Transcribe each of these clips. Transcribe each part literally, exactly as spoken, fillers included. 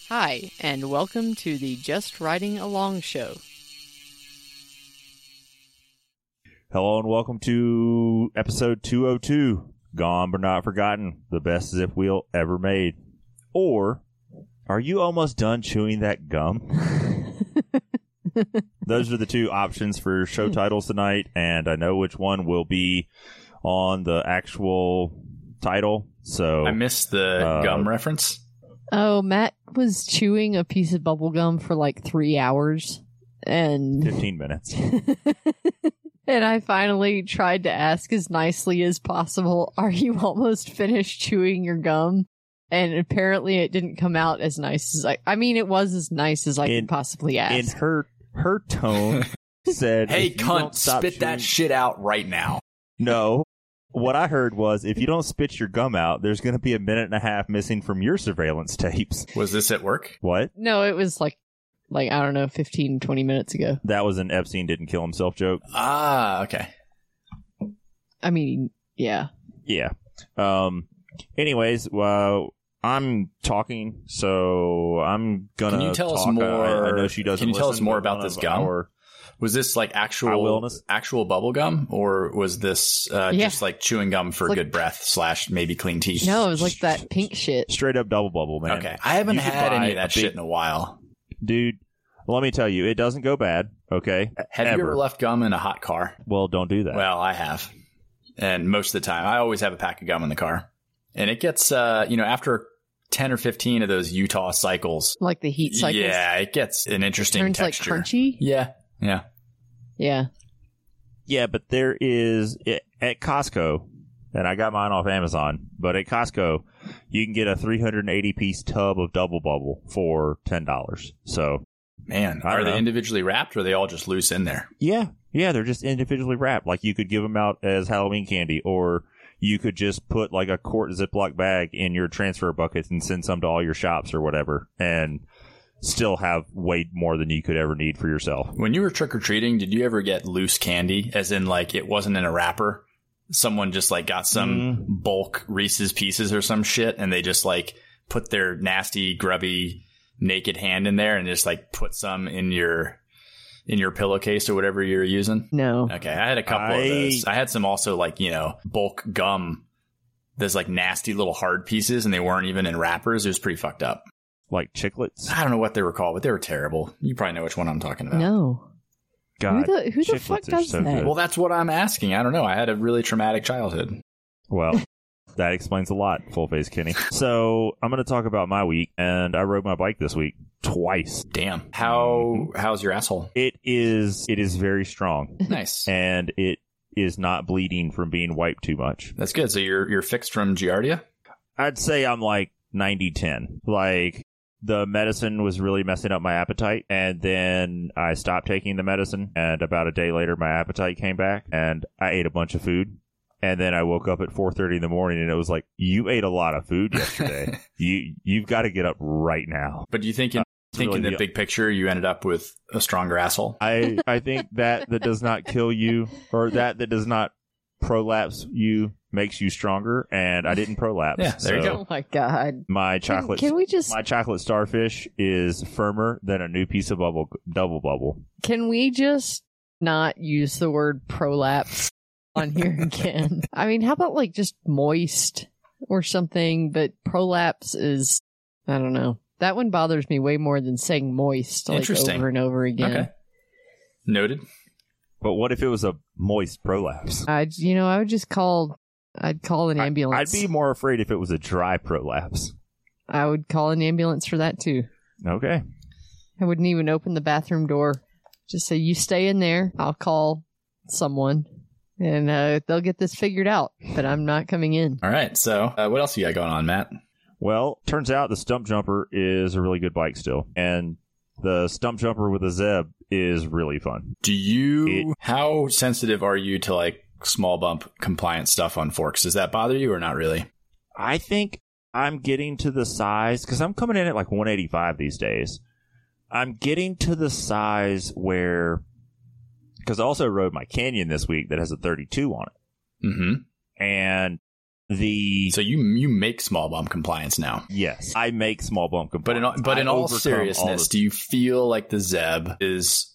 Hi, and welcome to the Just Riding Along show. Hello and welcome to episode two oh two, Gone But Not Forgotten, the best zip wheel ever made. Or, are you almost done chewing that gum? Those are the two options for show titles tonight, and I know which one will be on the actual title. So I missed the uh, gum reference. Oh, Matt was chewing a piece of bubble gum for like three hours and fifteen minutes. And I finally tried to ask as nicely as possible, are you almost finished chewing your gum? And apparently it didn't come out as nice as I I mean it was as nice as I in, could possibly ask. In her her tone said, "Hey cunt, spit chewing- that shit out right now." No. What I heard was, if you don't spit your gum out, there's going to be a minute and a half missing from your surveillance tapes. Was this at work? What? No, it was like, like I don't know, fifteen, twenty minutes ago. That was an Epstein didn't kill himself joke. Ah, okay. I mean, yeah. Yeah. Um. Anyways, well, I'm talking, so I'm going to Can you tell talk. us more? I, I know she doesn't Can you tell listen, us more about this gum? Our, Was this like actual actual bubble gum, or was this uh, yeah. just like chewing gum for like, good breath slash maybe clean teeth? No, it was like that pink shit. Straight up double bubble, man. Okay, I haven't you had any of that big, shit in a while, dude. Let me tell you, it doesn't go bad. Okay, have ever. you ever left gum in a hot car? Well, don't do that. Well, I have, and most of the time, I always have a pack of gum in the car, and it gets uh, you know after ten or fifteen of those Utah cycles, like the heat cycles. Yeah, it gets an interesting Turns texture. Like crunchy. Yeah, yeah. Yeah. Yeah, but there is, at Costco, and I got mine off Amazon, but at Costco, you can get a three hundred eighty piece tub of Double Bubble for ten dollars. So, man, are they know. individually wrapped or are they all just loose in there? Yeah. Yeah, they're just individually wrapped. Like you could give them out as Halloween candy, or you could just put like a quart Ziploc bag in your transfer bucket and send some to all your shops or whatever. And still have way more than you could ever need for yourself. When you were trick-or-treating, did you ever get loose candy? As in, like, it wasn't in a wrapper? Someone just, like, got some mm. bulk Reese's Pieces or some shit, and they just, like, put their nasty, grubby, naked hand in there and just, like, put some in your in your pillowcase or whatever you're using? No. Okay, I had a couple I... of those. I had some also, like, you know, bulk gum. There's, like, nasty little hard pieces, and they weren't even in wrappers. It was pretty fucked up. Like chiclets? I don't know what they were called, but they were terrible. You probably know which one I'm talking about. No. God. Who the, who the fuck does so that? Good. Well, that's what I'm asking. I don't know. I had a really traumatic childhood. Well, that explains a lot, Full Face Kenny. So I'm going to talk about my week, and I rode my bike this week twice. Damn. How how's your asshole? It is it is very strong. Nice. And it is not bleeding from being wiped too much. That's good. So you're you're fixed from Giardia? I'd say I'm like ninety ten. Like, the medicine was really messing up my appetite, and then I stopped taking the medicine, and about a day later, my appetite came back, and I ate a bunch of food, and then I woke up at four thirty in the morning, and it was like, you ate a lot of food yesterday. you, you've got to get up right now. But do you think in, uh, think really in the big picture, you ended up with a stronger asshole? I, I think that that does not kill you, or that that does not prolapse you, makes you stronger, and I didn't prolapse. Yeah, there so you go. Oh my god! My chocolate. Can, can we just? My chocolate starfish is firmer than a new piece of bubble, double bubble. Can we just not use the word prolapse on here again? I mean, how about like just moist or something? But prolapse is, I don't know. That one bothers me way more than saying moist, like over and over again. Okay. Noted. But what if it was a moist prolapse? I'd, you know, I would just call. I'd call an ambulance. I'd be more afraid if it was a dry prolapse. I would call an ambulance for that too. Okay. I wouldn't even open the bathroom door. Just say, you stay in there. I'll call someone and uh, they'll get this figured out. But I'm not coming in. All right. So uh, what else you got going on, Matt? Well, turns out the Stump Jumper is a really good bike still. And the Stump Jumper with a Zeb is really fun. Do you... It, how sensitive are you to, like, small bump compliant stuff on forks? Does that bother you or not really? I think I'm getting to the size, because I'm coming in at like one eighty-five these days. I'm getting to the size where, because I also rode my Canyon this week that has a thirty-two on it. Mm-hmm. And The So you you make small bump compliance now. yes, I make small bump But in all, compliance. but in I all overcome seriousness, all the- do you feel like the Zeb is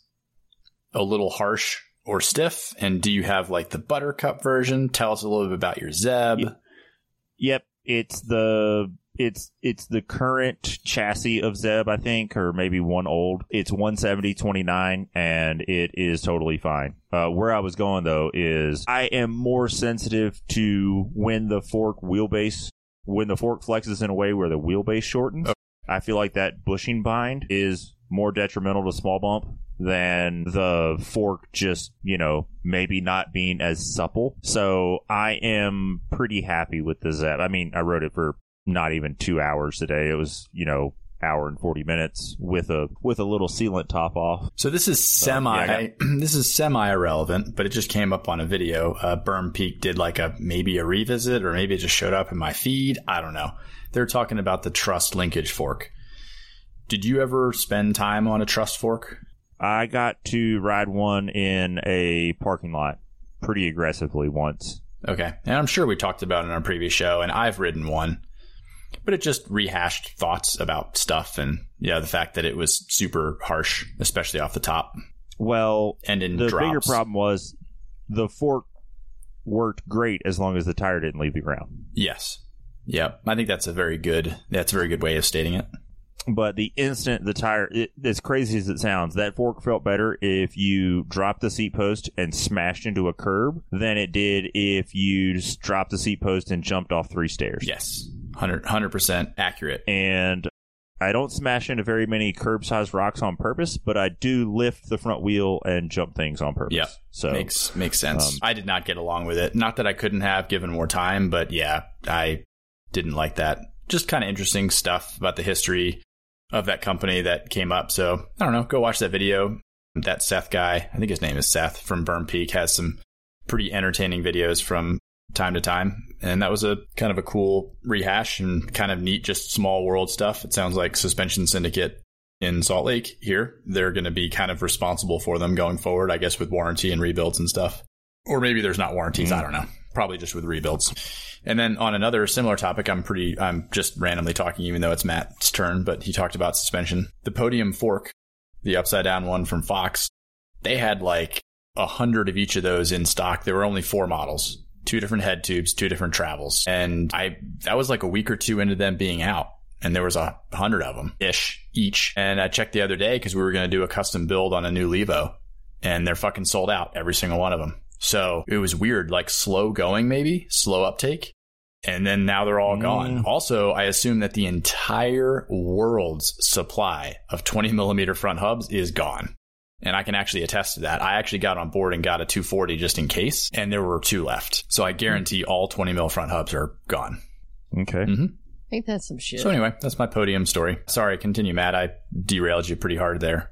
a little harsh or stiff? And do you have like the Buttercup version? Tell us a little bit about your Zeb. Yeah. Yep, it's the it's it's the current chassis of Zeb, I think, or maybe one old. It's one seventy twenty-nine, and it is totally fine. Uh, where I was going though is I am more sensitive to when the fork wheelbase when the fork flexes in a way where the wheelbase shortens. Okay. I feel like that bushing bind is more detrimental to small bump than the fork just, you know, maybe not being as supple. So I am pretty happy with the Zeb. I mean, I rode it for not even two hours today. It was, you know, hour and forty minutes with a with a little sealant top off. So this is semi yeah, this is semi irrelevant, but it just came up on a video. Uh, Berm Peak did like a maybe a revisit, or maybe it just showed up in my feed. I don't know. They're talking about the Trust linkage fork. Did you ever spend time on a Trust fork? I got to ride one in a parking lot pretty aggressively once. Okay. And I'm sure we talked about it in our previous show, and I've ridden one. But it just rehashed thoughts about stuff, and yeah, the fact that it was super harsh, especially off the top. Well, and in the drops. bigger problem was the fork worked great as long as the tire didn't leave the ground. Yes. Yep. I think that's a very good that's a very good way of stating it. But the instant the tire, it, as crazy as it sounds, that fork felt better if you dropped the seat post and smashed into a curb than it did if you just dropped the seat post and jumped off three stairs. Yes. one hundred percent accurate. And I don't smash into very many curb-sized rocks on purpose, but I do lift the front wheel and jump things on purpose. Yeah, so makes makes sense. Um, I did not get along with it. Not that I couldn't have given more time, but yeah, I didn't like that. Just kind of interesting stuff about the history of that company that came up. So I don't know. Go watch that video. That Seth guy, I think his name is Seth from Berm Peak, has some pretty entertaining videos from time to time. And that was a kind of a cool rehash and kind of neat, just small world stuff. It sounds like Suspension Syndicate in Salt Lake here, they're going to be kind of responsible for them going forward, I guess, with warranty and rebuilds and stuff. Or maybe there's not warranties. Mm-hmm. I don't know. Probably just with rebuilds. And then on another similar topic, I'm pretty, I'm just randomly talking, even though it's Matt's turn, but he talked about suspension. The Podium fork, the upside down one from Fox, they had like a hundred of each of those in stock. There were only four models. Two different head tubes, two different travels. And I, that was like a week or two into them being out. And there was a hundred of them ish each. And I checked the other day because we were going to do a custom build on a new Levo, and they're fucking sold out, every single one of them. So it was weird, like slow going, maybe slow uptake. And then now they're all mm. gone. Also, I assume that the entire world's supply of twenty millimeter front hubs is gone. And I can actually attest to that. I actually got on board and got a two forty just in case, and there were two left. So I guarantee all twenty mil front hubs are gone. Okay. Mm-hmm. Ain't that some shit? So anyway, that's my Podium story. Sorry, continue, Matt. I derailed you pretty hard there.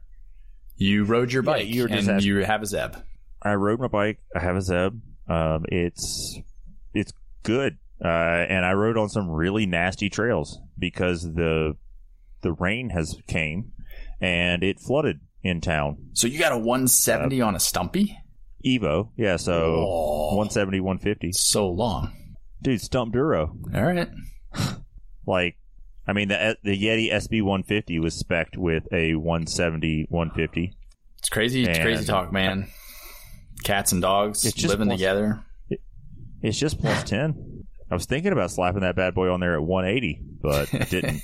You rode your bike, yeah, you were just and asking. You have a Zeb. I rode my bike. I have a Zeb. Um, it's it's good, uh, and I rode on some really nasty trails because the the rain has came and it flooded in town. So you got a one seventy uh, on a Stumpy? Evo, yeah. So oh, one seventy, one fifty. So long, dude. Stump Duro. All right. Like, I mean, the the Yeti S B one fifty was spec'd with a one seventy, one fifty. It's crazy. It's crazy talk, man. Cats and dogs it's just living plus, together. It, it's just plus ten. I was thinking about slapping that bad boy on there at one eighty, but didn't.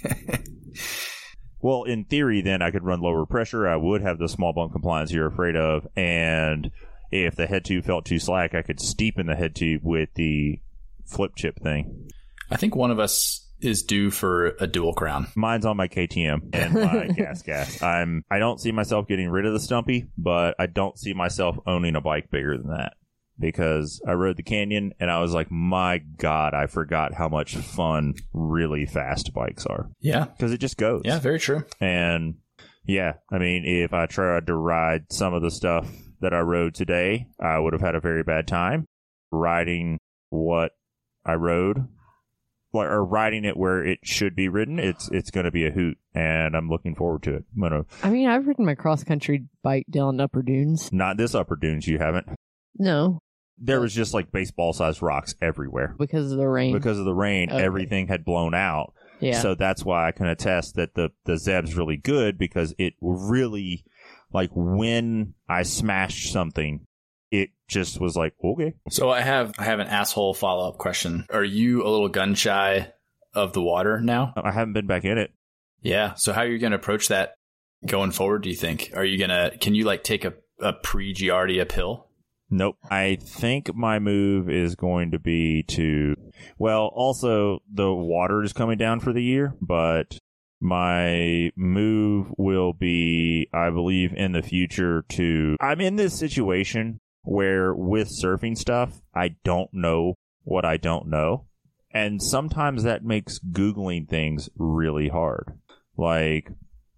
Well, in theory, then I could run lower pressure. I would have the small bump compliance you're afraid of. And if the head tube felt too slack, I could steepen the head tube with the flip chip thing. I think one of us is due for a dual crown. Mine's on my K T M and my gas gas. I'm, I don't see myself getting rid of the Stumpy, but I don't see myself owning a bike bigger than that. Because I rode the Canyon and I was like, my God, I forgot how much fun really fast bikes are. Yeah. Because it just goes. Yeah, very true. And yeah, I mean, if I tried to ride some of the stuff that I rode today, I would have had a very bad time. Riding what I rode, or riding it where it should be ridden, it's it's going to be a hoot, and I'm looking forward to it. I'm gonna. I mean, I've ridden my cross-country bike down Upper Dunes. Not this Upper Dunes, you haven't? No. there was just like baseball sized rocks everywhere. Because of the rain. Because of the rain, Okay. everything had blown out. Yeah. So that's why I can attest that the, the Zeb's really good, because it really, like, when I smashed something, it just was like, okay. So I have I have an asshole follow up question. Are you a little gun shy of the water now? I haven't been back in it. Yeah. So how are you going to approach that going forward, do you think? Are you going to, can you like take a, a pre-Giardia pill? Nope. I think my move is going to be to, well, also the water is coming down for the year, but my move will be, I believe, in the future to, I'm in this situation where with surfing stuff, I don't know what I don't know. And sometimes that makes Googling things really hard. Like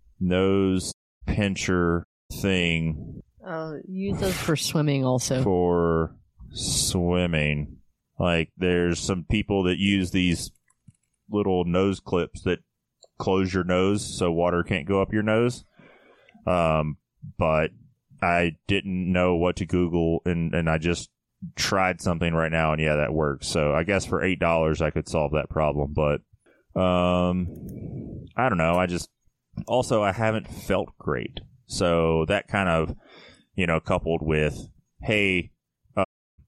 nose pincher thing. Uh, use those for swimming also. For swimming. Like there's some people that use these little nose clips that close your nose so water can't go up your nose. Um, but I didn't know what to Google, and, and I just tried something right now, and yeah, that works. So I guess for eight dollars I could solve that problem. But um, I don't know. I just also I haven't felt great. So that kind of, you know, coupled with, hey, uh,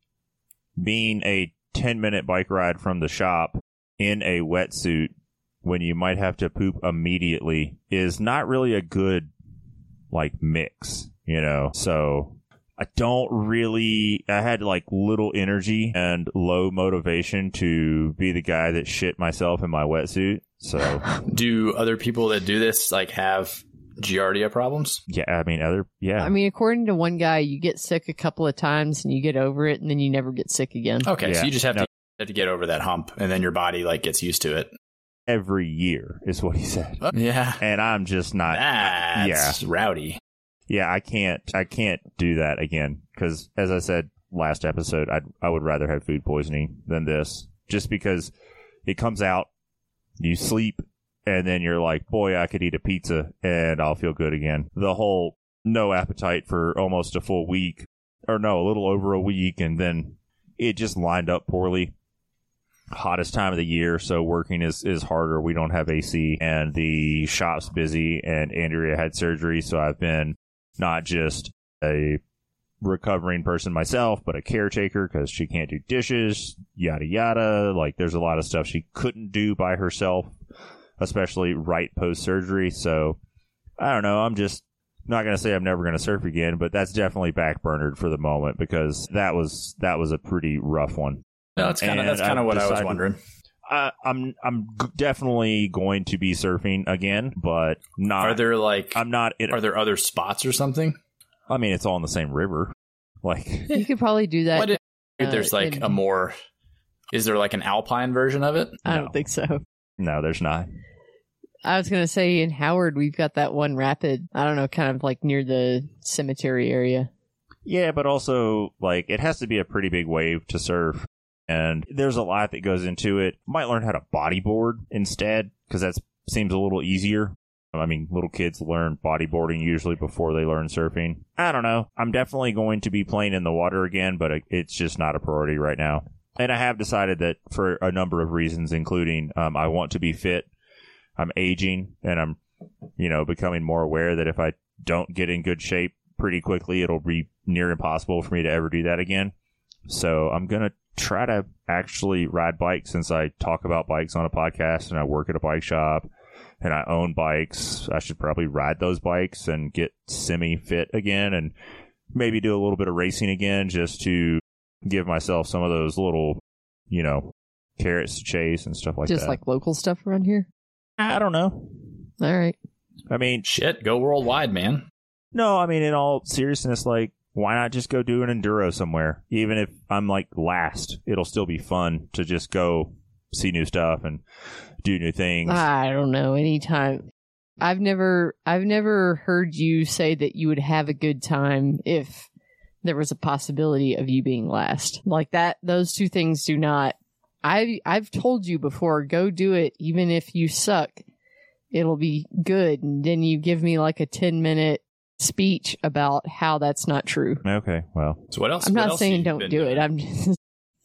being a ten minute bike ride from the shop in a wetsuit when you might have to poop immediately is not really a good, like, mix, you know? So I don't really, I had like little energy and low motivation to be the guy that shit myself in my wetsuit. So do other people that do this like have Giardia problems? Yeah, I mean, other, yeah. I mean, according to one guy, you get sick a couple of times and you get over it, and then you never get sick again. Okay, Yeah. so you just have No. to have to get over that hump, and then your body like gets used to it. Every year is what he said. Yeah, And I'm just not, that's rowdy. yeah, I can't, I can't do that again. Because as I said last episode, I I would rather have food poisoning than this. Just because it comes out, you sleep, and then you're like, boy, I could eat a pizza and I'll feel good again. The whole no appetite for almost a full week, or no, a little over a week, and then it just lined up poorly. Hottest time of the year, so working is, is harder. We don't have A C, and the shop's busy, and Andrea had surgery, so I've been not just a recovering person myself, but a caretaker because she can't do dishes, yada yada. Like, there's a lot of stuff she couldn't do by herself, especially right post-surgery. So, I don't know. I'm just not going to say I'm never going to surf again, but that's definitely backburnered for the moment because that was that was a pretty rough one. No, that's kind of And that's kind of I've what I was decided- wondering. I, I'm I'm g- definitely going to be surfing again, but not. Are there like I'm not. In, are there other spots or something? I mean, it's all in the same river. Like, You could probably do that. What if uh, there's like in- a more? Is there like an alpine version of it? I no. don't think so. no, there's not. I was going to say in Howard, we've got that one rapid, I don't know, kind of like near the cemetery area. Yeah, but also, like, it has to be a pretty big wave to surf. And there's a lot that goes into it. Might learn how to bodyboard instead, because that seems a little easier. I mean, little kids learn bodyboarding usually before they learn surfing. I don't know. I'm definitely going to be playing in the water again, but it's just not a priority right now. And I have decided that for a number of reasons, including um, I want to be fit. I'm aging, and I'm, you know, becoming more aware that if I don't get in good shape pretty quickly, it'll be near impossible for me to ever do that again. So I'm going to try to actually ride bikes, since I talk about bikes on a podcast and I work at a bike shop and I own bikes. I should probably ride those bikes and get semi-fit again, and maybe do a little bit of racing again just to give myself some of those little, you know, carrots to chase and stuff like Just that. like local stuff around here. I don't know. All right. I mean, Shit, go worldwide, man. no, I mean, in all seriousness, like, why not just go do an enduro somewhere? Even if I'm like last, it'll still be fun to just go see new stuff and do new things. I don't know. Anytime. I've never, I've never heard you say that you would have a good time if there was a possibility of you being last. Like that, those two things do not. I, I've told you before, go do it, even if you suck. It'll be good. And then you give me like a ten minute speech about how that's not true. Okay, well. So what else? I'm what not else saying have you don't been do doing? it. I'm just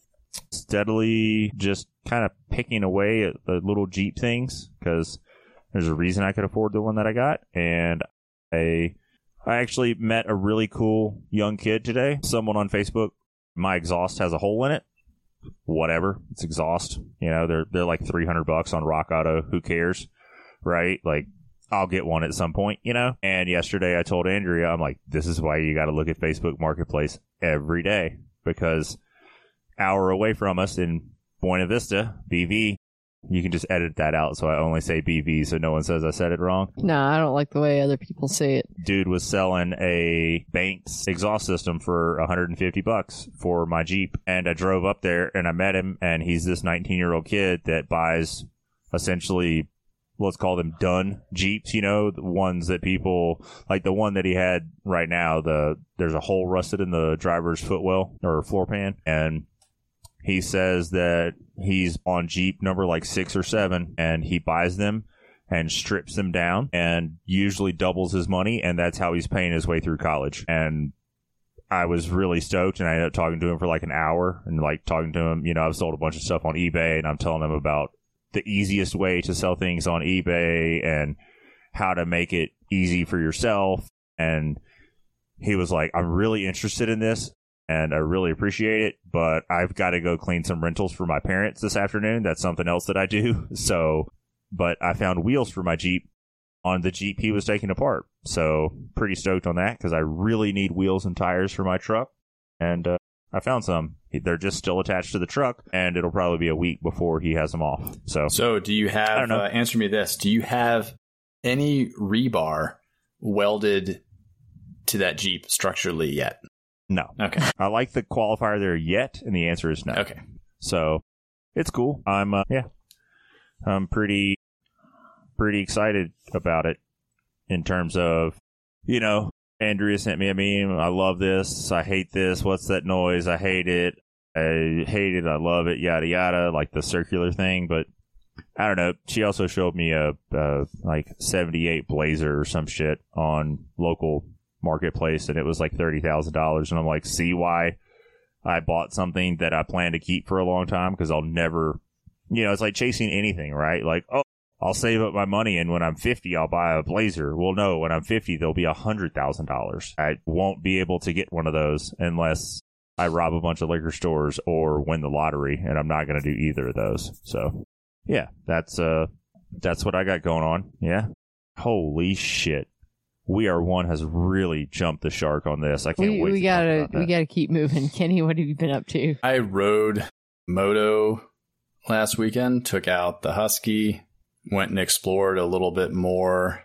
Steadily just kind of picking away at the little Jeep things because there's a reason I could afford the one that I got. And I, I actually met a really cool young kid today. Someone on Facebook. My exhaust has a hole in it. Whatever. It's exhaust. You know, they're, they're like three hundred bucks on Rock Auto. Who cares? Right? Like, I'll get one at some point, you know? And yesterday I told Andrea, I'm like, this is why you got to look at Facebook Marketplace every day, because hour away from us in Buena Vista, B V, you can just edit that out. So I only say B V so no one says I said it wrong. no, I don't like the way other people say it. Dude was selling a Banks exhaust system for one hundred fifty bucks for my Jeep. And I drove up there and I met him, and he's this nineteen year old kid that buys essentially, let's call them done Jeeps, you know, the ones that people like. The one that he had right now, the there's a hole rusted in the driver's footwell or floor pan, and he says that he's on Jeep number like six or seven, and he buys them and strips them down and usually doubles his money, and that's how he's paying his way through college. And I was really stoked, and I ended up talking to him for like an hour and like talking to him. You know, I've sold a bunch of stuff on eBay, and I'm telling him about the easiest way to sell things on eBay and how to make it easy for yourself. And he was like, I'm really interested in this and I really appreciate it, but I've got to go clean some rentals for my parents this afternoon. That's something else that I do. So, but I found wheels for my Jeep on the Jeep he was taking apart. So pretty stoked on that because I really need wheels and tires for my truck. And, uh, I found some. They're just still attached to the truck, and it'll probably be a week before he has them off. So, so do you have, I don't know. Uh, answer me this, do you have any rebar welded to that Jeep structurally yet? No. Okay. I like the qualifier there yet, and the answer is no. Okay. So, it's cool. I'm, uh, yeah. I'm pretty, pretty excited about it in terms of, you know, Andrea sent me a meme. I love this. I hate this. What's that noise? I hate it. I hate it. I love it. Yada, yada. Like the circular thing. But I don't know. She also showed me a, uh, like seventy-eight Blazer or some shit on local marketplace. And it was like thirty thousand dollars. And I'm like, see why I bought something that I plan to keep for a long time? Because I'll never, you know, it's like chasing anything, right? Like, oh, I'll save up my money, and when I'm fifty, I'll buy a Blazer. Well, no, when I'm fifty, they'll be one hundred thousand dollars. I won't be able to get one of those unless I rob a bunch of liquor stores or win the lottery, and I'm not going to do either of those. So, yeah, that's uh, that's what I got going on. Yeah. Holy shit. We Are One has really jumped the shark on this. I can't We, wait we to gotta talk about we that. gotta keep moving. Kenny, what have you been up to? I rode Moto last weekend, took out the Husky, went and explored a little bit more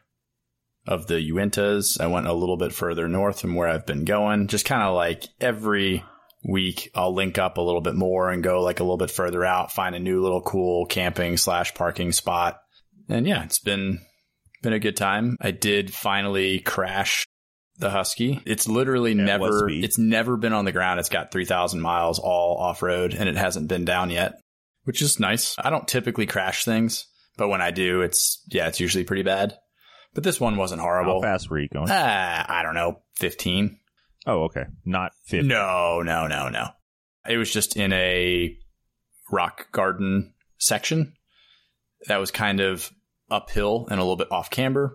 of the Uintas. I went a little bit further north from where I've been going. Just kind of like every week I'll link up a little bit more and go like a little bit further out, find a new little cool camping slash parking spot. And yeah, it's been been a good time. I did finally crash the Husky. It's literally At what never speed? it's never been on the ground. It's got three thousand miles all off-road, and it hasn't been down yet, which is nice. I don't typically crash things, but when I do, it's, yeah, it's usually pretty bad. But this one wasn't horrible. How fast were you going? Ah, I don't know, fifteen. Oh, okay. Not fifty. No, no, no, no. It was just in a rock garden section that was kind of uphill and a little bit off camber.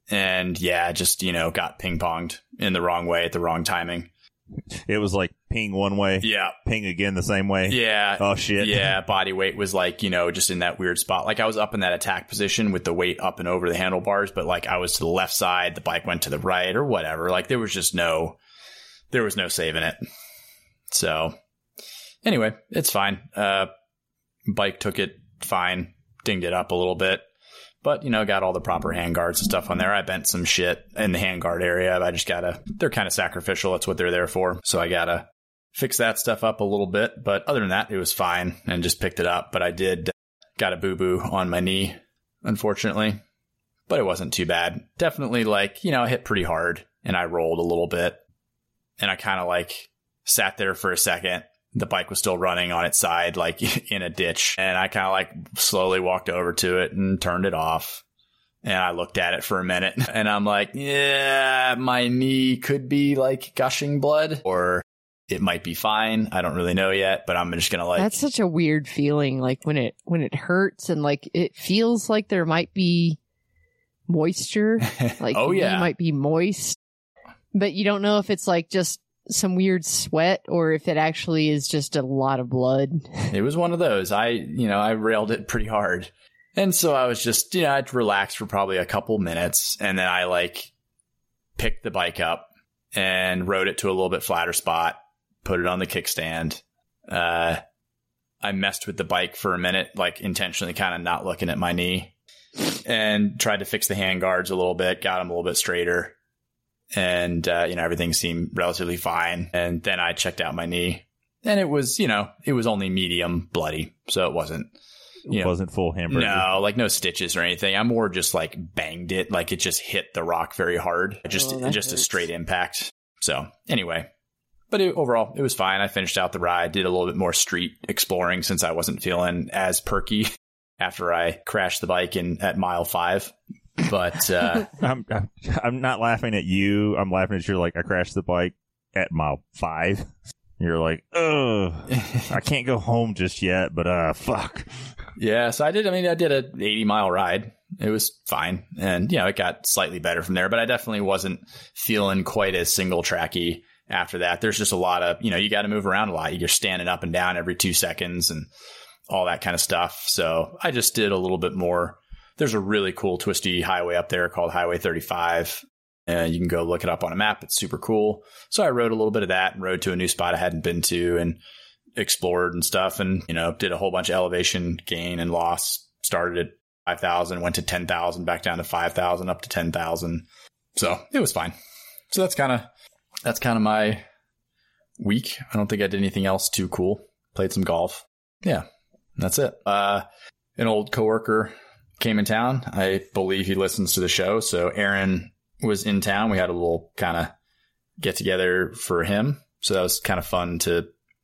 And yeah, just, you know, got ping-ponged in the wrong way at the wrong timing. It was like ping one way, Yeah. ping again the same way. Yeah. Oh, shit. Yeah, body weight was like, you know, just in that weird spot. Like I was up in that attack position with the weight up and over the handlebars, but like I was to the left side, the bike went to the right or whatever. Like there was just no, there was no saving it. So anyway, it's fine. Uh, bike took it fine, dinged it up a little bit, but you know, got all the proper handguards and stuff on there. I bent some shit in the handguard area. I just gotta, they're kind of sacrificial. That's what they're there for. So I gotta fix that stuff up a little bit, but other than that, it was fine and just picked it up. But I did got a boo-boo on my knee, unfortunately, but it wasn't too bad. Definitely like, you know, I hit pretty hard and I rolled a little bit and I kind of like sat there for a second. The bike was still running on its side, like in a ditch. And I kind of like slowly walked over to it and turned it off. And I looked at it for a minute and I'm like, yeah, my knee could be like gushing blood or it might be fine. I don't really know yet, but I'm just going to like. That's such a weird feeling. Like when it, when it hurts and like it feels like there might be moisture. Like oh, yeah. It might be moist, but you don't know if it's like just some weird sweat or if it actually is just a lot of blood. It was one of those. I, you know, I railed it pretty hard. And so I was just, you know, I'd relax for probably a couple minutes and then I like picked the bike up and rode it to a little bit flatter spot, put it on the kickstand. Uh, I messed with the bike for a minute, like intentionally kind of not looking at my knee and tried to fix the handguards a little bit, got them a little bit straighter. And, uh, you know, everything seemed relatively fine. And then I checked out my knee and it was, you know, it was only medium bloody. So it wasn't. It wasn't full hamburger. No, like no stitches or anything. I more just like banged it, like it just hit the rock very hard. Just oh, just hurts. a straight impact. So anyway, but it, overall, it was fine. I finished out the ride, did a little bit more street exploring since I wasn't feeling as perky after I crashed the bike in at mile five. But uh, I'm, I'm I'm not laughing at you. I'm laughing at you. Like I crashed the bike at mile five. You're like, ugh, I can't go home just yet, but uh, fuck. Yeah, so I did, I mean, I did a eighty mile ride. It was fine. And, you know, it got slightly better from there, but I definitely wasn't feeling quite as single tracky after that. There's just a lot of, you know, you got to move around a lot. You're standing up and down every two seconds and all that kind of stuff. So I just did a little bit more. There's a really cool twisty highway up there called Highway thirty-five. And you can go look it up on a map. It's super cool. So I rode a little bit of that and rode to a new spot I hadn't been to and explored and stuff. And, you know, did a whole bunch of elevation gain and loss. Started at five thousand, went to ten thousand, back down to five thousand, up to ten thousand. So it was fine. So that's kind of, that's kind of my week. I don't think I did anything else too cool. Played some golf. Yeah, that's it. Uh, an old coworker came in town. I believe he listens to the show. So Aaron was in town. We had a little kind of get together for him. So that was kind of fun to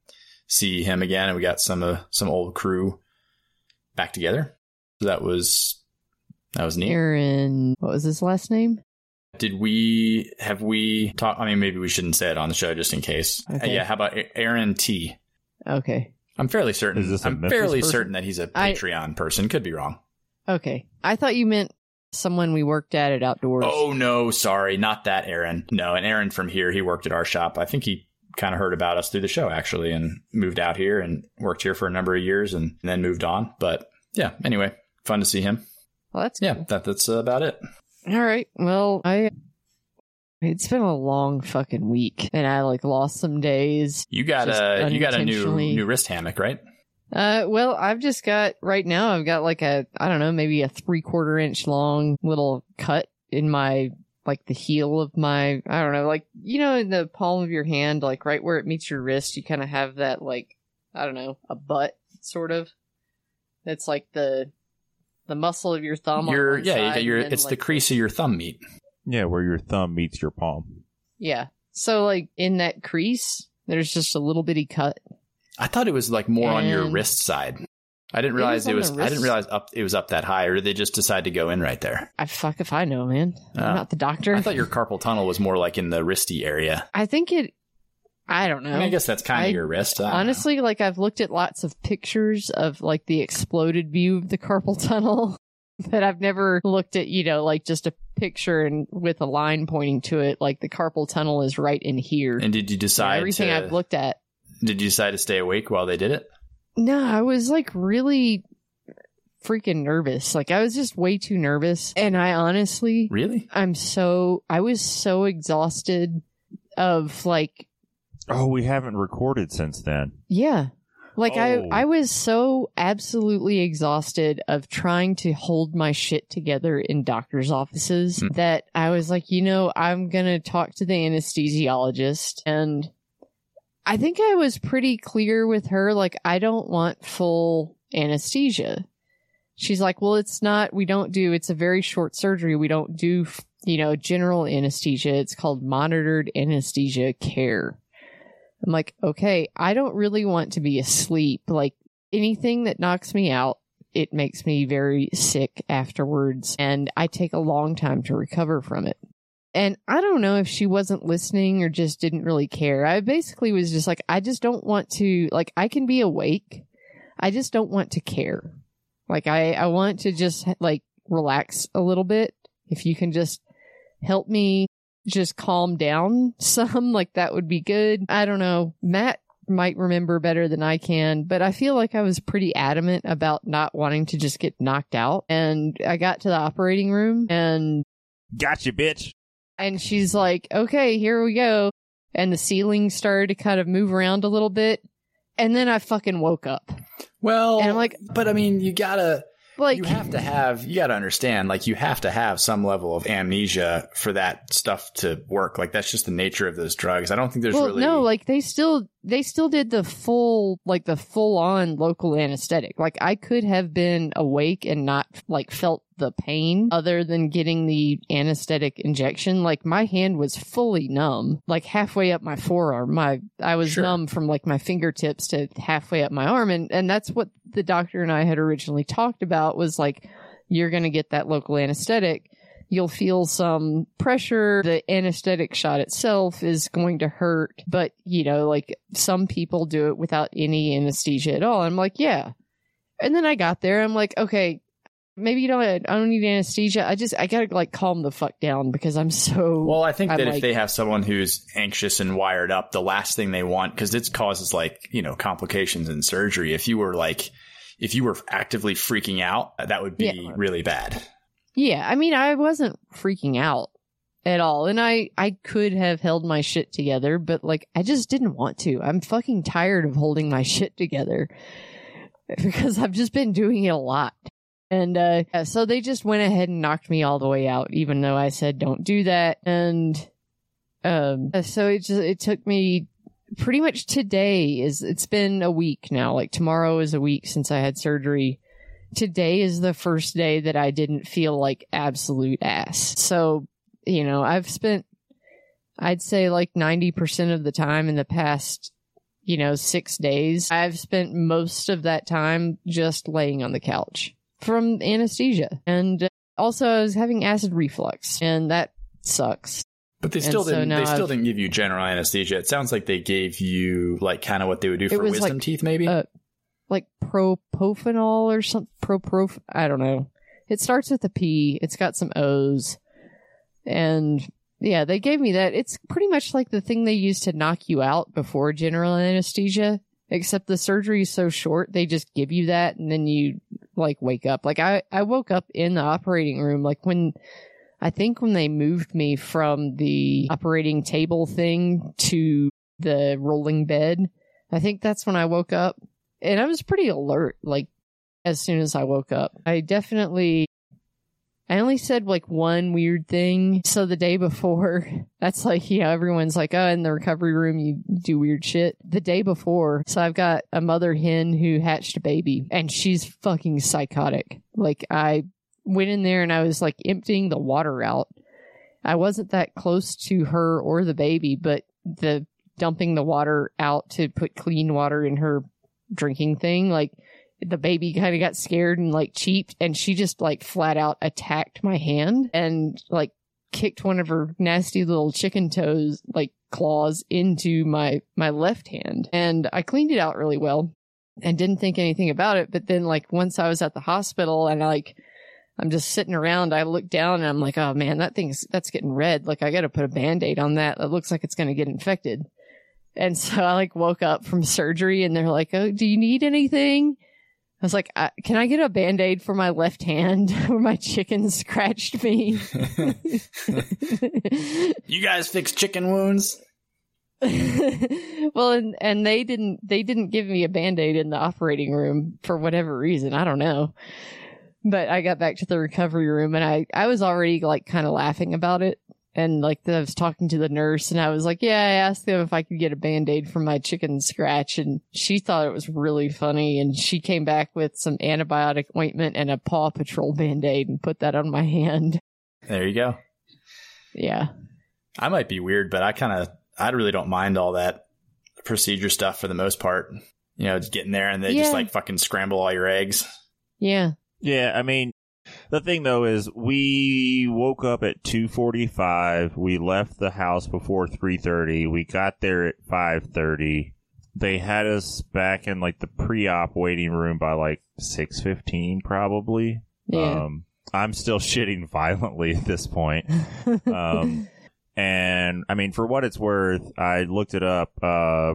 see him again. And we got some, uh, some old crew back together. So that was, that was neat. Aaron, what was his last name? Did we, have we talked? I mean, maybe we shouldn't say it on the show just in case. Okay. Uh, yeah. How about Aaron T? Okay. I'm fairly certain. Is this a I'm Memphis fairly person? certain that he's a I- Patreon person. Could be wrong. Okay. I thought you meant someone we worked at at Outdoors. Oh, no, sorry. Not that Aaron. No, and Aaron from here, he worked at our shop. I think he kind of heard about us through the show, actually, and moved out here and worked here for a number of years and then moved on. But yeah, anyway, fun to see him. Well, that's Yeah, cool. that, that's uh, about it. All right. Well, I it's been a long fucking week, and I like lost some days. You got Just a you got a new unintentionally- new wrist hammock, right? Uh, well, I've just got right now. I've got like a I don't know, maybe a three quarter inch long little cut in my like the heel of my I don't know, like you know, in the palm of your hand, like right where it meets your wrist, you kind of have that like I don't know, a butt sort of. That's like the the muscle of your thumb. Your on one yeah, you side, got your and then, it's the like, crease of your thumb meat. Yeah, where your thumb meets your palm. Yeah. So like in that crease, there's just a little bitty cut. I thought it was like more on your And- wrist side. I didn't It realize is it on was. the I didn't wrist. realize up it was up that high, or did they just decide to go in right there? I fuck if I know, man. Oh. I'm not the doctor. I thought your carpal tunnel was more like in the wristy area. I think it. I don't know. I, mean, I guess that's kind I- of your wrist. I don't know. Honestly, like I've looked at lots of pictures of like the exploded view of the carpal tunnel, but I've never looked at, you know, like just a picture and with a line pointing to it, like the carpal tunnel is right in here. And did you So decide everything to, I've looked at. Did you decide to stay awake while they did it? No, I was like really freaking nervous. Like I was just way too nervous. And I honestly, Really? I'm so, I was so exhausted of like, Oh, we haven't recorded since then. yeah. Like Oh. I, I was so absolutely exhausted of trying to hold my shit together in doctor's offices Hmm. that I was like, you know, I'm going to talk to the anesthesiologist. And I think I was pretty clear with her. Like, I don't want full anesthesia. She's like, well, it's not, we don't do, it's a very short surgery. We don't do, you know, general anesthesia. It's called monitored anesthesia care. I'm like, okay, I don't really want to be asleep. Like anything that knocks me out it makes me very sick afterwards, and I take a long time to recover from it. And I don't know if she wasn't listening or just didn't really care. I basically was just like, I just don't want to, like, I can be awake. I just don't want to care. Like, I, I want to just, like, relax a little bit. If you can just help me just calm down some, like, that would be good. I don't know. Matt might remember better than I can, but I feel like I was pretty adamant about not wanting to just get knocked out. And I got to the operating room and... Gotcha, bitch. And she's like, okay, here we go. And the ceiling started to kind of move around a little bit. And then I fucking woke up. Well, and I'm like, but I mean, you gotta, like, you have to have, you gotta understand, like, you have to have some level of amnesia for that stuff to work. Like, that's just the nature of those drugs. I don't think there's well, really. No, like, they still, they still did the full, like, the full on local anesthetic. Like, I could have been awake and not, like, felt the pain other than getting the anesthetic injection. Like, my hand was fully numb, like halfway up my forearm. My I was Sure. numb from like my fingertips to halfway up my arm, and and that's what the doctor and I had originally talked about, was like, you're going to get that local anesthetic, you'll feel some pressure, the anesthetic shot itself is going to hurt, but you know, like, some people do it without any anesthesia at all. I'm like, yeah. And then I got there, I'm like, okay, maybe you don't, I don't need anesthesia. I just, I gotta, like, calm the fuck down because I'm so... Well, I think I'm that like, if they have someone who's anxious and wired up, the last thing they want, because it causes, like, you know, complications in surgery. If you were, like, if you were actively freaking out, that would be Yeah. really bad. Yeah, I mean, I wasn't freaking out at all. And I, I could have held my shit together, but, like, I just didn't want to. I'm fucking tired of holding my shit together because I've just been doing it a lot. And uh, yeah, so they just went ahead and knocked me all the way out, even though I said don't do that. And um, so it just it took me pretty much today is it's been a week now. Like, tomorrow is a week since I had surgery. Today is the first day that I didn't feel like absolute ass. So, you know, I've spent, I'd say, like ninety percent of the time in the past, you know, six days, I've spent most of that time just laying on the couch from anesthesia. And also I was having acid reflux, and that sucks. But they still And so didn't. now They still I've- didn't give you general anesthesia. It sounds like they gave you, like, kind of what they would do for was wisdom like, teeth, maybe. Uh, like propofenol or something. Proprof. I don't know. It starts with a P. It's got some O's. And yeah, they gave me that. It's pretty much like the thing they used to knock you out before general anesthesia, except the surgery is so short. They just give you that and then you, like, wake up. Like, I, I woke up in the operating room, like, when I think when they moved me from the operating table thing to the rolling bed, I think that's when I woke up. And I was pretty alert, like, as soon as I woke up. I definitely, I only said, like, one weird thing. So the day before, that's like, you know, everyone's like, oh, in the recovery room, you do weird shit. The day before, so I've got a mother hen who hatched a baby, and she's fucking psychotic. Like, I went in there and I was, like, emptying the water out. I wasn't that close to her or the baby, but the dumping the water out to put clean water in her drinking thing, like, the baby kind of got scared and, like, cheeped, and she just, like, flat out attacked my hand and, like, kicked one of her nasty little chicken toes, like, claws into my my left hand. And I cleaned it out really well and didn't think anything about it. But then, like, once I was at the hospital and I, like, I'm just sitting around, I look down and I'm like, oh man, that thing's, that's getting red. Like, I got to put a Band-Aid on that. That looks like it's going to get infected. And so I, like, woke up from surgery and they're like, oh, do you need anything? I was like, I, can I get a Band-Aid for my left hand where my chicken scratched me? You guys fix chicken wounds? Well, and, and they didn't, they didn't give me a Band-Aid in the operating room for whatever reason. I don't know. But I got back to the recovery room and I, I was already, like, kind of laughing about it. And, like, I was talking to the nurse and I was like, yeah, I asked them if I could get a Band-Aid for my chicken scratch. And she thought it was really funny. And she came back with some antibiotic ointment and a Paw Patrol Band-Aid and put that on my hand. There you go. Yeah. I might be weird, but I kind of, I really don't mind all that procedure stuff for the most part. You know, just getting there and they Yeah. just, like, fucking scramble all your eggs. Yeah. Yeah, I mean, the thing though is we woke up at two forty-five. We left the house before three thirty. We got there at five thirty. They had us back in like the pre-op waiting room by like six fifteen probably. Yeah. Um, I'm still shitting violently at this point. Um, and I mean, for what it's worth, I looked it up. Uh,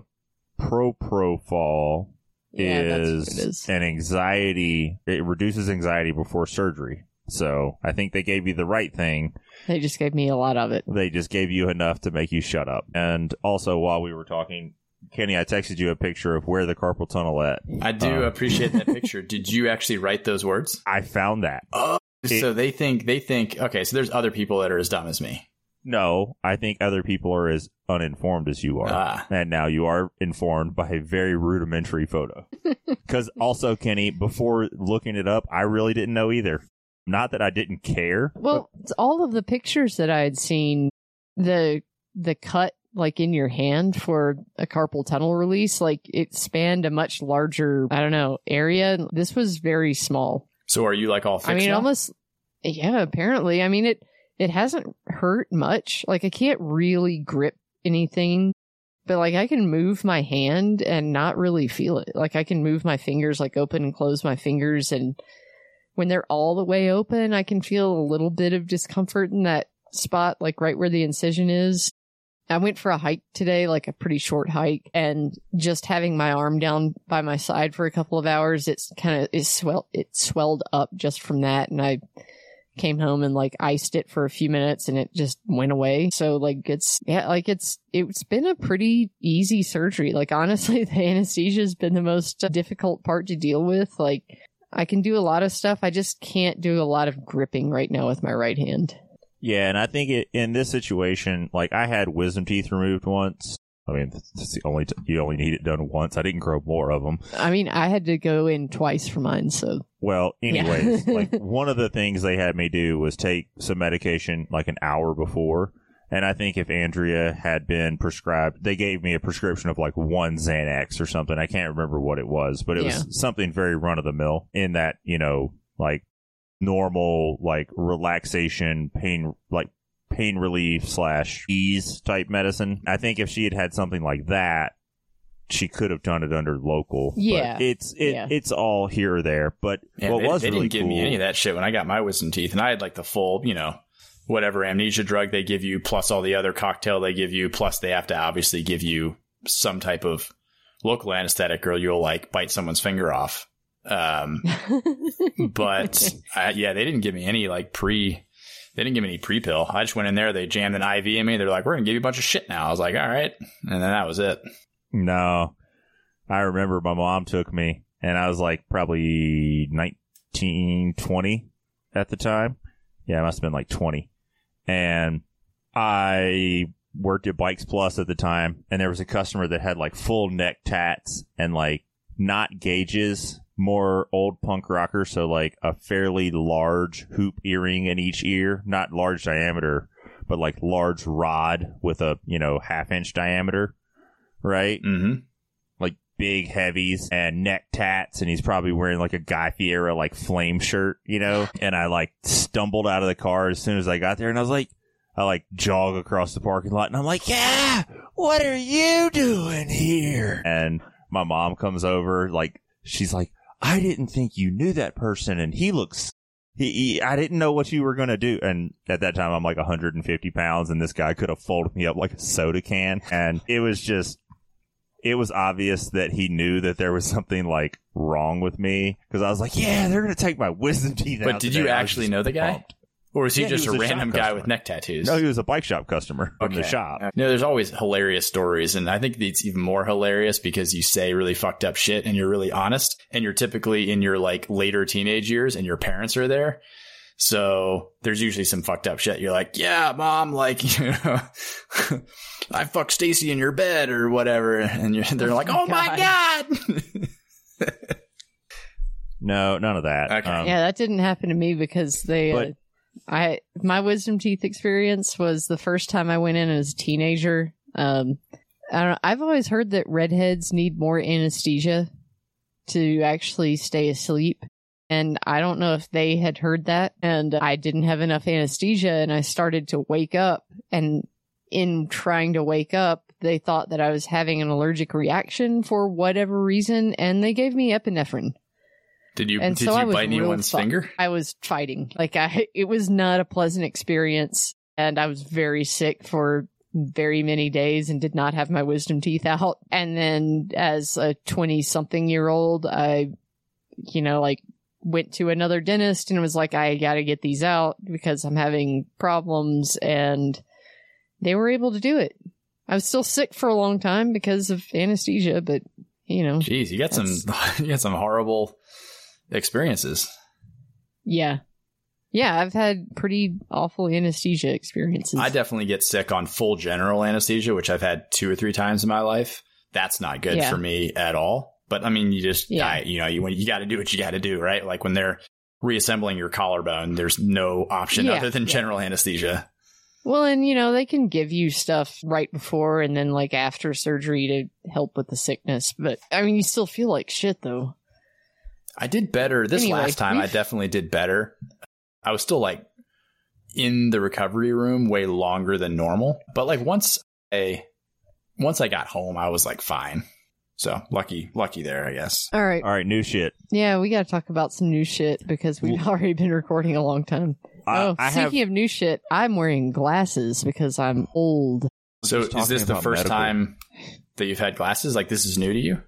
Propofol Yeah, that's is, what it is. an anxiety. It reduces anxiety before surgery. So I think they gave you the right thing. They just gave me a lot of it. They just gave you enough to make you shut up. And also, while we were talking, Kenny, I texted you a picture of where the carpal tunnel at. I do Uh, appreciate that picture. Did you actually write those words? I found that. Oh, It- so they think they think okay. So there's other people that are as dumb as me. No, I think other people are as uninformed as you are. Ah. And now you are informed by a very rudimentary photo. Because also, Kenny, before looking it up, I really didn't know either. Not that I didn't care. Well, it's all of the pictures that I had seen, the the cut like in your hand for a carpal tunnel release, like it spanned a much larger, I don't know, area. This was very small. So are you like all fixed I mean, now? almost, yeah, apparently. I mean, it, it hasn't hurt much. Like, I can't really grip anything, but like, I can move my hand and not really feel it. Like, I can move my fingers, like open and close my fingers. And when they're all the way open, I can feel a little bit of discomfort in that spot, like right where the incision is. I went for a hike today, like a pretty short hike, and just having my arm down by my side for a couple of hours, it's kind of, it swelled, it swelled up just from that. And I came home and like iced it for a few minutes and it just went away. So like, it's, yeah, like it's, it's been a pretty easy surgery. Like, honestly, the anesthesia has been the most difficult part to deal with. Like, I can do a lot of stuff. I just can't do a lot of gripping right now with my right hand. Yeah, and I think it, in this situation, like I had wisdom teeth removed once. I mean, it's the only t- you only need it done once. I didn't grow more of them. I mean, I had to go in twice for mine, so. Well, anyways, Yeah. like one of the things they had me do was take some medication like an hour before. And I think if Andrea had been prescribed, they gave me a prescription of like one Xanax or something. I can't remember what it was, but it Yeah. was something very run of the mill in that, you know, like normal, like relaxation, pain, like pain relief slash ease type medicine. I think if she had had something like that, she could have done it under local. Yeah. But it's, it, Yeah. it's all here or there. But Yeah, what they, was they really didn't give cool, me any of that shit when I got my wisdom teeth, and I had like the full, you know, whatever amnesia drug they give you, plus all the other cocktail they give you, plus they have to obviously give you some type of local anesthetic, or you'll like bite someone's finger off. Um, but uh, yeah, they didn't give me any like pre. They didn't give me any pre pill. I just went in there. They jammed an I V in me. They're like, "We're gonna give you a bunch of shit now." I was like, "All right," and then that was it. No, I remember my mom took me, and I was like probably nineteen, twenty at the time. Yeah, I must have been like twenty. And I worked at Bikes Plus at the time, and there was a customer that had like full neck tats and like not gauges, more old punk rocker, so like a fairly large hoop earring in each ear, not large diameter, but like large rod with a, you know, half inch diameter, right? Mm-hmm. Like big heavies and neck tats, and he's probably wearing like a Guy Fieri like flame shirt, you know? And I like stumbled out of the car as soon as I got there, and I was like, I like jog across the parking lot, and I'm like, yeah, what are you doing here? And my mom comes over, like, she's like, I didn't think you knew that person, and he looks, he, he I didn't know what you were going to do. And at that time, I'm like one hundred fifty pounds, and this guy could have folded me up like a soda can. And it was just, it was obvious that he knew that there was something like wrong with me, because I was like, yeah, they're going to take my wisdom teeth out. But did today. you I was actually just know the guy? pumped. Or was he Yeah, he just was a a shop random guy customer. with neck tattoos? No, he was a bike shop customer from the Okay. shop. No, there's always hilarious stories, and I think it's even more hilarious because you say really fucked up shit and you're really honest, and you're typically in your like later teenage years and your parents are there. So there's usually some fucked up shit. You're like, yeah, mom, like, you know, I fucked Stacy in your bed or whatever. And you're, they're like, oh my God. No, none of that. Okay. Um, Yeah, that didn't happen to me because they, But- uh, I, my wisdom teeth experience was the first time I went in as a teenager. Um, I don't know, I've always heard that redheads need more anesthesia to actually stay asleep. And I don't know if they had heard that, and I didn't have enough anesthesia, and I started to wake up. And in trying to wake up, they thought that I was having an allergic reaction for whatever reason, and they gave me epinephrine. Did you And did so I you was bite real anyone's fu- finger? I was fighting. Like, I, it was not a pleasant experience, and I was very sick for very many days and did not have my wisdom teeth out. And then as a twenty-something year old, I, you know, like, went to another dentist and was like, I gotta get these out because I'm having problems, and they were able to do it. I was still sick for a long time because of anesthesia, but, you know. Jeez, you got some you got some horrible experiences. Yeah. Yeah, I've had pretty awful anesthesia experiences. I definitely get sick on full general anesthesia, which I've had two or three times in my life. That's not good Yeah. for me at all. But I mean, you just, Yeah. I, you know, you, when you got to do what you got to do, right? Like when they're reassembling your collarbone, there's no option Yeah, other than yeah. general anesthesia. Well, and, you know, they can give you stuff right before and then, like, after surgery to help with the sickness. But, I mean, you still feel like shit, though. I did better this Anyway, last time. I we've- definitely did better. I was still like in the recovery room way longer than normal, but like once I once I got home, I was like fine. So lucky, lucky there, I guess. All right. All right, new shit. Yeah, we got to talk about some new shit because we've already been recording a long time. I, oh, I speaking have of new shit, I'm wearing glasses because I'm old. So just is this talking the about first medical. time that you've had glasses? Like this is new to you?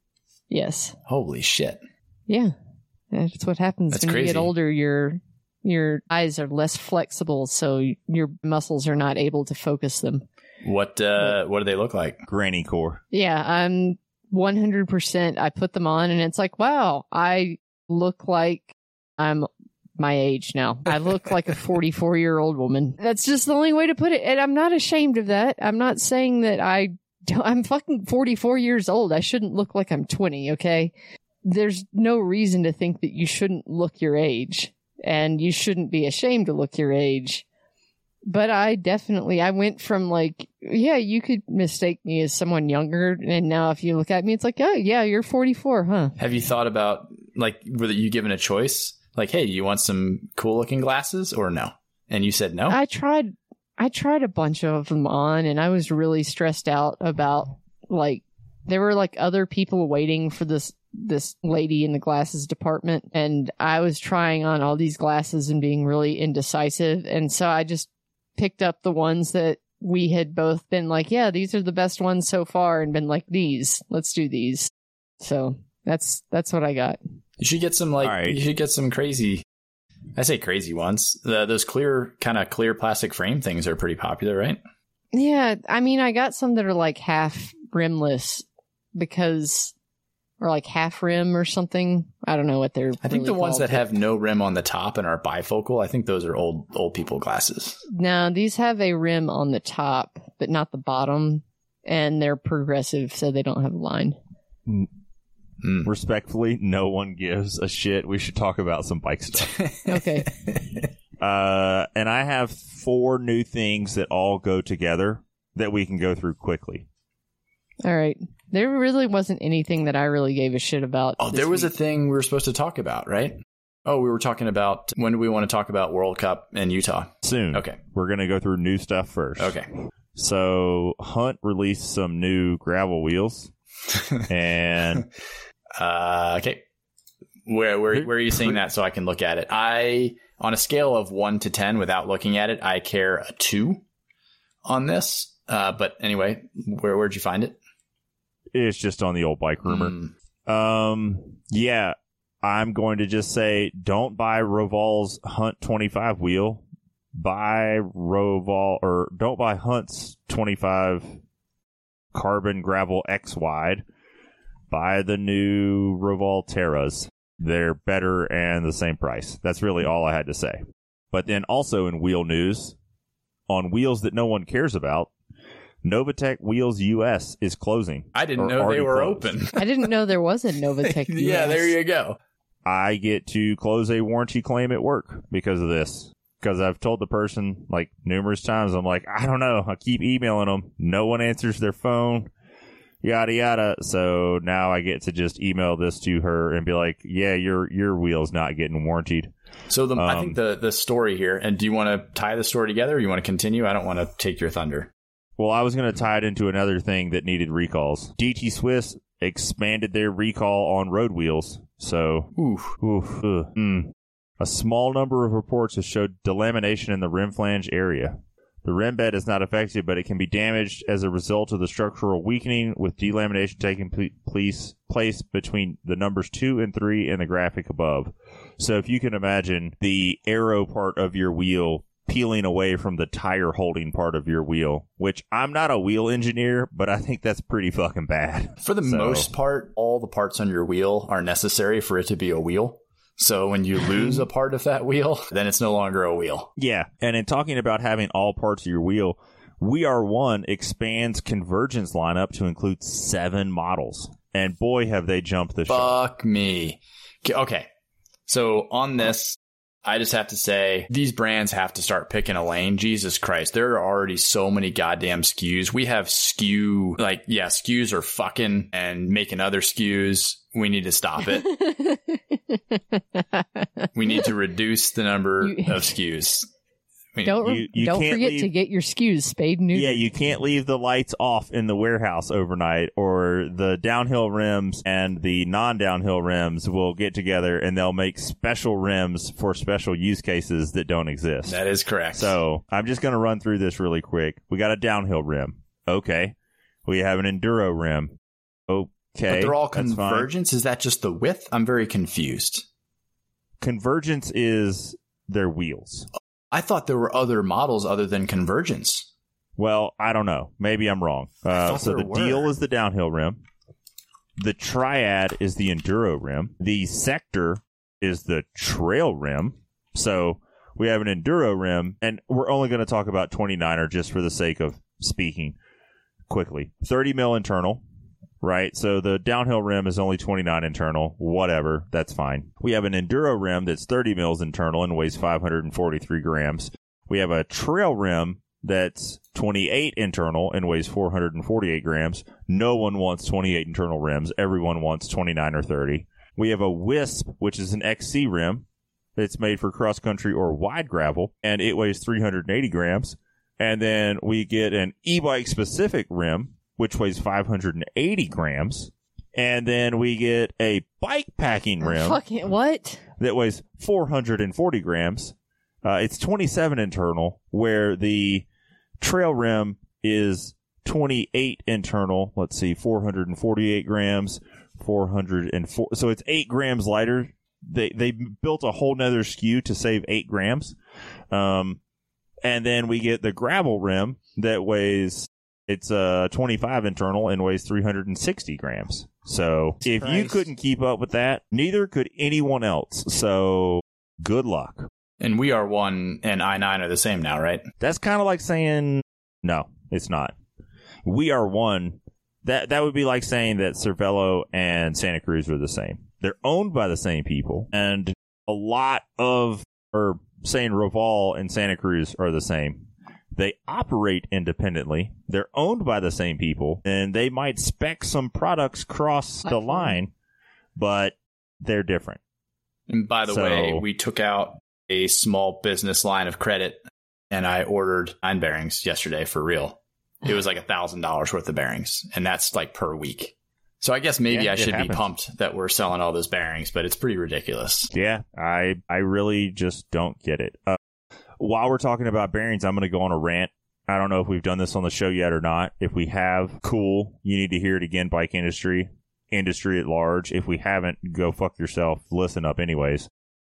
Yes. Holy shit. Yeah. That's what happens That's when you crazy. get older. Your your eyes are less flexible, so your muscles are not able to focus them. What uh what do they look like? Granny Core. Yeah, I'm one hundred percent. I put them on, and it's like, wow, I look like I'm my age now. I look like a forty-four year old woman. That's just the only way to put it. And I'm not ashamed of that. I'm not saying that I don't, I'm fucking forty-four years old. I shouldn't look like I'm twenty. Okay. There's no reason to think that you shouldn't look your age, and you shouldn't be ashamed to look your age. But I definitely, I went from like, yeah, you could mistake me as someone younger. And now if you look at me, it's like, oh, yeah, you're forty-four, huh? Have you thought about like were you given a choice? Like, hey, do you want some cool looking glasses or no? And you said no? I tried, I tried a bunch of them on, and I was really stressed out about, like, there were like other people waiting for this, this lady in the glasses department. And I was trying on all these glasses and being really indecisive. And so I just picked up the ones that we had both been like, yeah, these are the best ones so far, and been like, these, let's do these. So that's, that's what I got. You should get some like All right. you should get some crazy. I say crazy ones. The, those clear kind of clear plastic frame things are pretty popular, right? Yeah, I mean, I got some that are like half rimless because, or like half rim or something. I don't know what they're. I think really the ones called, that but- have no rim on the top and are bifocal, I think those are old old people glasses. No, these have a rim on the top, but not the bottom, and they're progressive, so they don't have a line. Mm. Respectfully, no one gives a shit. We should talk about some bike stuff. Okay. uh, and I have four new things that all go together that we can go through quickly. All right. There really wasn't anything that I really gave a shit about. Oh, this there was a week. thing we were supposed to talk about, right? Oh, we were talking about when do we want to talk about World Cup in Utah? Soon. Okay. We're going to go through new stuff first. Okay. So, Hunt released some new gravel wheels. And Uh, okay. Where where where are you seeing that so I can look at it? I on a scale of one to ten, without looking at it, I care a two on this. Uh, but anyway, where where'd you find it? it's just on the old bike rumor. Mm. Um, yeah, I'm going to just say don't buy Roval's Hunt twenty-five wheel. Buy Roval, or don't buy Hunt's twenty-five carbon gravel X wide. Buy the new Roval Terras. They're better and the same price. That's really all I had to say. But then also in wheel news, on wheels that no one cares about, Novatech Wheels U S is closing. I didn't Or know they already were closed. open. I didn't know there was a Novatech. Yeah, there you go. I get to close a warranty claim at work because of this. Because I've told the person like numerous times, I'm like, I don't know. I keep emailing them. No one answers their phone. yada yada. So now I get to just email this to her and be like, yeah, your your wheel's not getting warrantied. So the, um, I think the the story here, and do you want to tie the story together, or you want to continue? I don't want to take your thunder. Well, I was going to tie it into another thing that needed recalls. D T Swiss expanded their recall on road wheels. So, oof, oof, ugh, mm. A small number of reports have showed delamination in the rim flange area. The rim bed is not affected, but it can be damaged as a result of the structural weakening, with delamination taking place, place between the numbers two and three in the graphic above. So if you can imagine the aero part of your wheel peeling away from the tire holding part of your wheel, which I'm not a wheel engineer, but I think that's pretty fucking bad. For the so, most part, all the parts on your wheel are necessary for it to be a wheel. So when you lose a part of that wheel, then it's no longer a wheel. Yeah. And in talking about having all parts of your wheel, We R one expands Convergence lineup to include seven models. And boy, have they jumped the shark. Fuck me. Okay. So on this, I just have to say, these brands have to start picking a lane. Jesus Christ. There are already so many goddamn S K Us. We have S K U, like, yeah, S K Us are fucking and making other S K Us. We need to stop it. We need to reduce the number you, of S K Us. I mean, don't you, you don't forget leave, to get your S K Us spayed and neutered. Yeah, you can't leave the lights off in the warehouse overnight, or the downhill rims and the non-downhill rims will get together and they'll make special rims for special use cases that don't exist. That is correct. So I'm just going to run through this really quick. We got a downhill rim. Okay. We have an enduro rim. Okay. But they're all Convergence? Is that just the width? I'm very confused. Convergence is their wheels. I thought there were other models other than Convergence. Well, I don't know. Maybe I'm wrong. Uh, so the were. Deal is the downhill rim. The Triad is the enduro rim. The Sector is the trail rim. So we have an enduro rim, and we're only going to talk about twenty-niner just for the sake of speaking quickly. thirty mil internal, right? So the downhill rim is only twenty-nine internal. Whatever. That's fine. We have an enduro rim that's thirty mils internal and weighs five hundred forty-three grams. We have a trail rim that's twenty-eight internal and weighs four hundred forty-eight grams. No one wants twenty-eight internal rims. Everyone wants twenty-nine or thirty. We have a Wisp, which is an X C rim. It's made for cross country or wide gravel, and it weighs three hundred eighty grams. And then we get an e-bike specific rim, which weighs five hundred eighty grams. And then we get a bike packing rim. Fucking what? That weighs four hundred forty grams. Uh, it's twenty-seven internal, where the trail rim is twenty-eight internal. Let's see, four hundred forty-eight grams, four hundred four. So it's eight grams lighter. They they built a whole nother S K U to save eight grams. Um, and then we get the gravel rim that weighs, it's uh, twenty-five internal and weighs three hundred sixty grams. So if Christ. you couldn't keep up with that, neither could anyone else. So good luck. And We R one and I nine are the same now, right? That's kind of like saying, no, it's not. We R one, that, that would be like saying that Cervelo and Santa Cruz are the same. They're owned by the same people, and a lot of, or saying Roval and Santa Cruz are the same. They operate independently. They're owned by the same people, and they might spec some products cross the line, but they're different. And by the So- way, we took out a small business line of credit, and I ordered nine bearings yesterday for real. It was like a thousand dollars worth of bearings, and that's like per week. So I guess maybe Yeah, I it should happens. be pumped that we're selling all those bearings, but it's pretty ridiculous. Yeah, I I really just don't get it. Uh, while we're talking about bearings, I'm going to go on a rant. I don't know if we've done this on the show yet or not. If we have, cool. You need to hear it again, bike industry, industry at large. If we haven't, go fuck yourself. Listen up anyways.